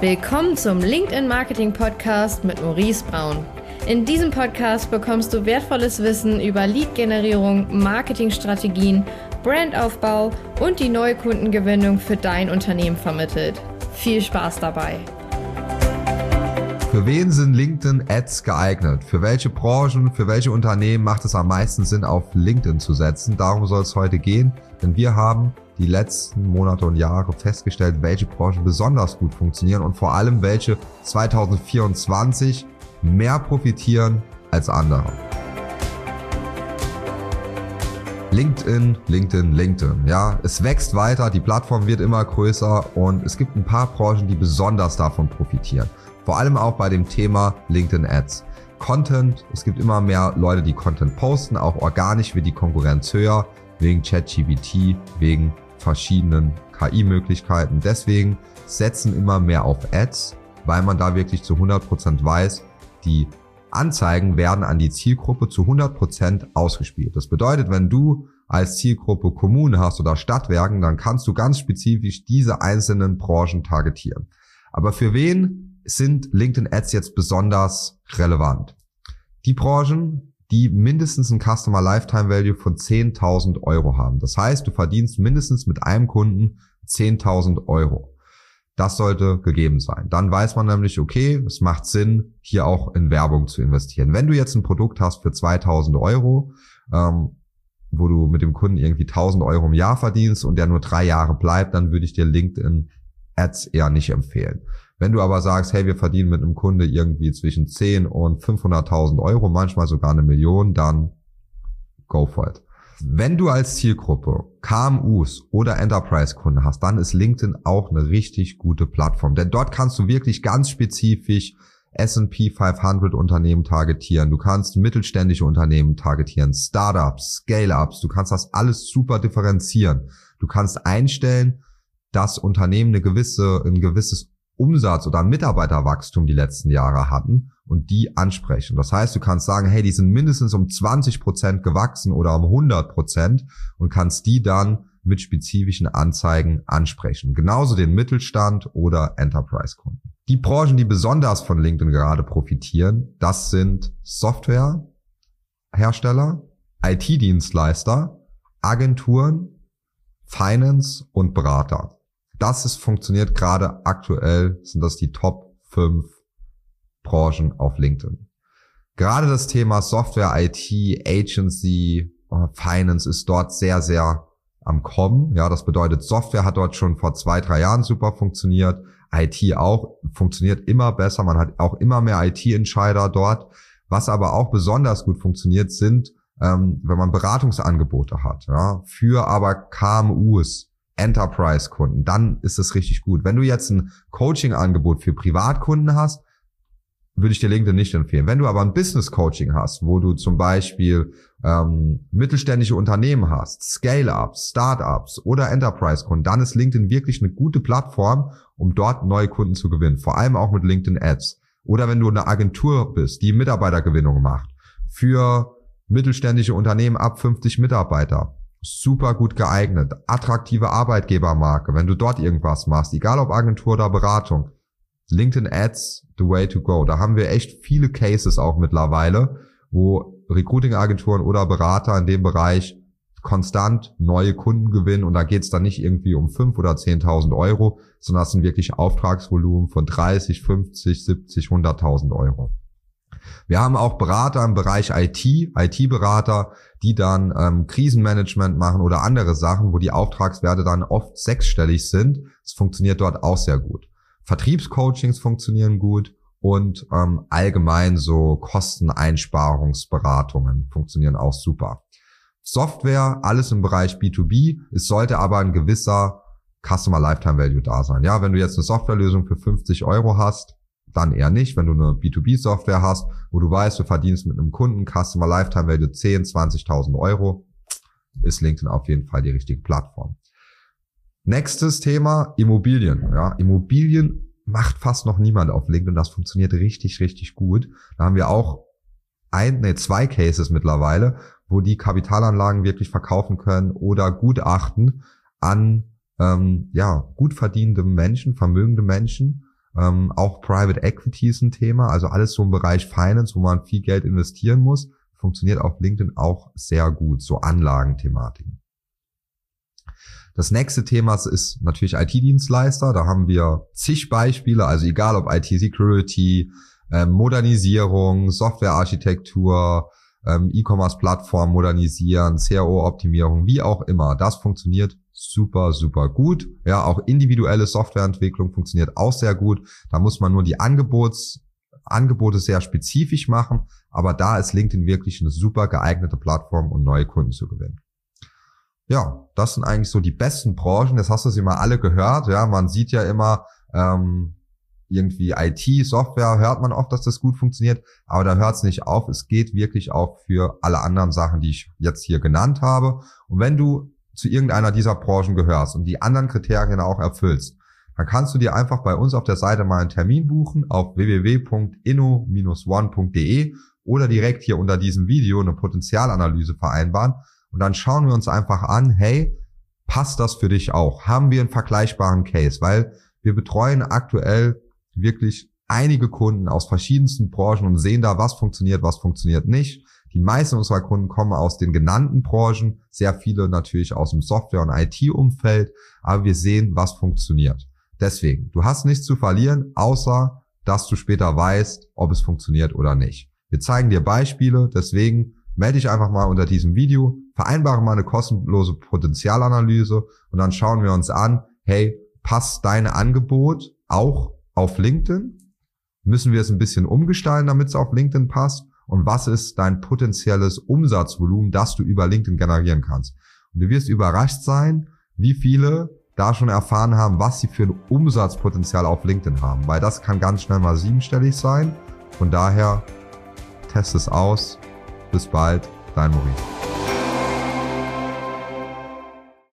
Willkommen zum LinkedIn Marketing Podcast mit Maurice Braun. In diesem Podcast bekommst du wertvolles Wissen über Lead-Generierung, Marketingstrategien, Brandaufbau und die Neukundengewinnung für dein Unternehmen vermittelt. Viel Spaß dabei! Für wen sind LinkedIn-Ads geeignet? Für welche Branchen, für welche Unternehmen macht es am meisten Sinn, auf LinkedIn zu setzen? Darum soll es heute gehen, denn wir haben die letzten Monate und Jahre festgestellt, welche Branchen besonders gut funktionieren und vor allem welche 2024 mehr profitieren als andere. LinkedIn. Ja, es wächst weiter, die Plattform wird immer größer und es gibt ein paar Branchen, die besonders davon profitieren. Vor allem auch bei dem Thema LinkedIn Ads. Content, es gibt immer mehr Leute, die Content posten, auch organisch wird die Konkurrenz höher, wegen ChatGPT, wegen verschiedenen KI-Möglichkeiten. Deswegen setzen immer mehr auf Ads, weil man da wirklich zu 100% weiß, die Anzeigen werden an die Zielgruppe zu 100% ausgespielt. Das bedeutet, wenn du als Zielgruppe Kommune hast oder Stadtwerken, dann kannst du ganz spezifisch diese einzelnen Branchen targetieren. Aber für wen sind LinkedIn Ads jetzt besonders relevant? Die Branchen, die mindestens ein Customer Lifetime Value von 10.000 Euro haben. Das heißt, du verdienst mindestens mit einem Kunden 10.000 Euro. Das sollte gegeben sein. Dann weiß man nämlich, okay, es macht Sinn, hier auch in Werbung zu investieren. Wenn du jetzt ein Produkt hast für 2.000 Euro, wo du mit dem Kunden irgendwie 1.000 Euro im Jahr verdienst und der nur 3 Jahre bleibt, dann würde ich dir LinkedIn Ads eher nicht empfehlen. Wenn du aber sagst, hey, wir verdienen mit einem Kunde irgendwie zwischen 10 und 500.000 Euro, manchmal sogar 1 Million, dann go for it. Wenn du als Zielgruppe KMUs oder Enterprise-Kunden hast, dann ist LinkedIn auch eine richtig gute Plattform. Denn dort kannst du wirklich ganz spezifisch S&P 500 Unternehmen targetieren. Du kannst mittelständische Unternehmen targetieren, Startups, Scale-Ups. Du kannst das alles super differenzieren. Du kannst einstellen, dass Unternehmen ein gewisses Umsatz- oder Mitarbeiterwachstum die letzten Jahre hatten und die ansprechen. Das heißt, du kannst sagen, hey, die sind mindestens um 20% gewachsen oder um 100% und kannst die dann mit spezifischen Anzeigen ansprechen. Genauso den Mittelstand oder Enterprise-Kunden. Die Branchen, die besonders von LinkedIn gerade profitieren, das sind Softwarehersteller, IT-Dienstleister, Agenturen, Finance und Berater. Funktioniert gerade aktuell, sind das die Top 5 Branchen auf LinkedIn. Gerade das Thema Software, IT, Agency, Finance ist dort sehr, sehr am Kommen. Ja, das bedeutet, Software hat dort schon vor 2-3 Jahren super funktioniert. IT auch, funktioniert immer besser. Man hat auch immer mehr IT-Entscheider dort. Was aber auch besonders gut funktioniert sind, wenn man Beratungsangebote hat, ja, für aber KMUs, Enterprise-Kunden, dann ist es richtig gut. Wenn du jetzt ein Coaching-Angebot für Privatkunden hast, würde ich dir LinkedIn nicht empfehlen. Wenn du aber ein Business-Coaching hast, wo du zum Beispiel mittelständische Unternehmen hast, Scale-Ups, Startups oder Enterprise-Kunden, dann ist LinkedIn wirklich eine gute Plattform, um dort neue Kunden zu gewinnen. Vor allem auch mit LinkedIn Ads. Oder wenn du eine Agentur bist, die Mitarbeitergewinnung macht, für mittelständische Unternehmen ab 50 Mitarbeiter. Super gut geeignet, attraktive Arbeitgebermarke, wenn du dort irgendwas machst, egal ob Agentur oder Beratung. LinkedIn Ads, the way to go. Da haben wir echt viele Cases auch mittlerweile, wo Recruiting-Agenturen oder Berater in dem Bereich konstant neue Kunden gewinnen und da geht's dann nicht irgendwie um 5.000 oder 10.000 Euro, sondern das sind wirklich Auftragsvolumen von 30, 50, 70, 100.000 Euro. Wir haben auch Berater im Bereich IT-Berater, die dann Krisenmanagement machen oder andere Sachen, wo die Auftragswerte dann oft 6-stellig sind. Das funktioniert dort auch sehr gut. Vertriebscoachings funktionieren gut und allgemein so Kosteneinsparungsberatungen funktionieren auch super. Software, alles im Bereich B2B, es sollte aber ein gewisser Customer Lifetime Value da sein. Ja, wenn du jetzt eine Softwarelösung für 50 Euro hast, dann eher nicht. Wenn du eine B2B-Software hast, wo du weißt, du verdienst mit einem Kunden Customer Lifetime Value 10.000, 20.000 Euro, ist LinkedIn auf jeden Fall die richtige Plattform. Nächstes Thema, Immobilien. Ja, Immobilien macht fast noch niemand auf LinkedIn. Das funktioniert richtig, richtig gut. Da haben wir auch 2 Cases mittlerweile, wo die Kapitalanlagen wirklich verkaufen können oder Gutachten an gut verdienende Menschen, vermögende Menschen, Auch Private Equity ist ein Thema, also alles so im Bereich Finance, wo man viel Geld investieren muss, funktioniert auf LinkedIn auch sehr gut, so Anlagenthematiken. Das nächste Thema ist natürlich IT-Dienstleister. Da haben wir zig Beispiele, also egal ob IT-Security, Modernisierung, Softwarearchitektur, E-Commerce-Plattform modernisieren, CRO-Optimierung, wie auch immer. Das funktioniert super, super gut. Ja, auch individuelle Softwareentwicklung funktioniert auch sehr gut. Da muss man nur die Angebote sehr spezifisch machen, aber da ist LinkedIn wirklich eine super geeignete Plattform, um neue Kunden zu gewinnen. Ja, das sind eigentlich so die besten Branchen. Jetzt hast du sie mal alle gehört. Ja, man sieht ja immer irgendwie IT, Software, hört man oft, dass das gut funktioniert, aber da hört es nicht auf. Es geht wirklich auch für alle anderen Sachen, die ich jetzt hier genannt habe. Und wenn du zu irgendeiner dieser Branchen gehörst und die anderen Kriterien auch erfüllst, dann kannst du dir einfach bei uns auf der Seite mal einen Termin buchen auf www.inno-one.de oder direkt hier unter diesem Video eine Potenzialanalyse vereinbaren. Und dann schauen wir uns einfach an, hey, passt das für dich auch? Haben wir einen vergleichbaren Case? Weil wir betreuen aktuell wirklich einige Kunden aus verschiedensten Branchen und sehen da, was funktioniert nicht. Die meisten unserer Kunden kommen aus den genannten Branchen, sehr viele natürlich aus dem Software- und IT-Umfeld, aber wir sehen, was funktioniert. Deswegen, du hast nichts zu verlieren, außer dass du später weißt, ob es funktioniert oder nicht. Wir zeigen dir Beispiele, deswegen melde dich einfach mal unter diesem Video, vereinbare mal eine kostenlose Potenzialanalyse und dann schauen wir uns an, hey, passt dein Angebot auch auf LinkedIn? Müssen wir es ein bisschen umgestalten, damit es auf LinkedIn passt? Und was ist dein potenzielles Umsatzvolumen, das du über LinkedIn generieren kannst? Und du wirst überrascht sein, wie viele da schon erfahren haben, was sie für ein Umsatzpotenzial auf LinkedIn haben, weil das kann ganz schnell mal 7-stellig sein. Von daher, test es aus. Bis bald, dein Maurice.